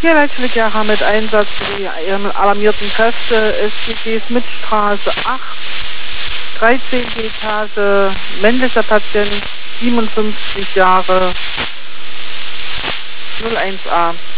Hier Leitstelle mit Einsatz für die alarmierten Kräfte. SGG Smithstraße 8, 13. Etage, männlicher Patient, 57 Jahre, 01a.